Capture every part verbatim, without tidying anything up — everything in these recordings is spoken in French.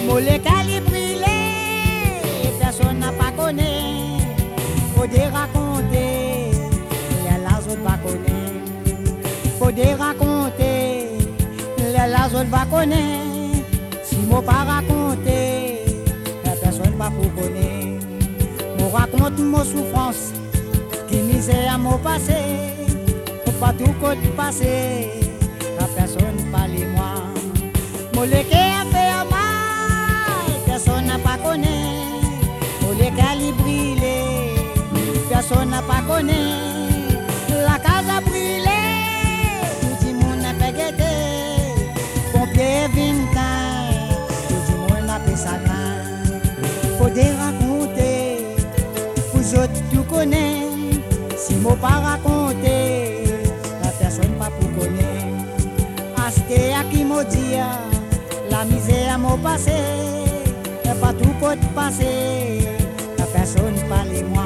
Mon les calibré, personne n'a pas connu. Faut des raconter, les lazos va connaître. Faut des raconter, les lazos va connaître. Si moi pas raconter, personne va pour connaître. Moi raconte mon souffrance, qui misère à mon passé. Faut pas tout côté passé, la personne parle moi. Moi les qui a fait mal, personne n'a pas connu. Moi les calibré, personne n'a pas connu. La case a brûlé, tout le monde a pégué. Pompier vingt, tout le monde a fait ça. Faut des raconter, vous autres tout connaissez. Si moi pas raconter, la personne pas pour connaître. Acheter à qui m'a dit, la misère à mon passé, et pas tout côté passé, la personne parle moi.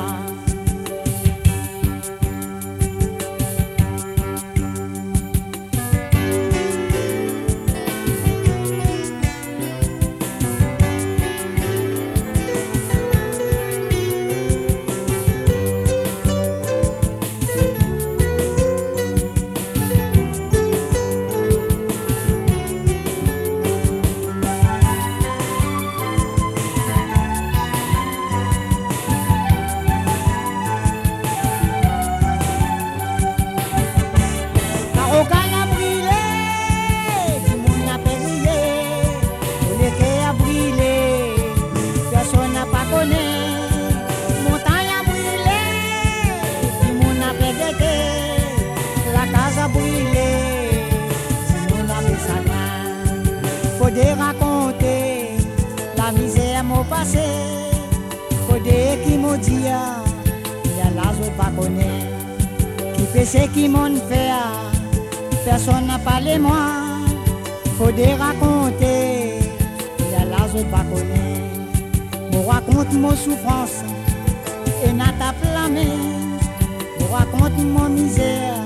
Faut des raconter la misère mon passé. Faut des qui m'ont dit, il y a là je pas connaître. Qui fait qui m'ont fait, personne n'a parlé moi. Faut des raconter, il y a là je pas connaître. Moi raconte mon souffrance et n'a pas la main. Moi raconte mon misère.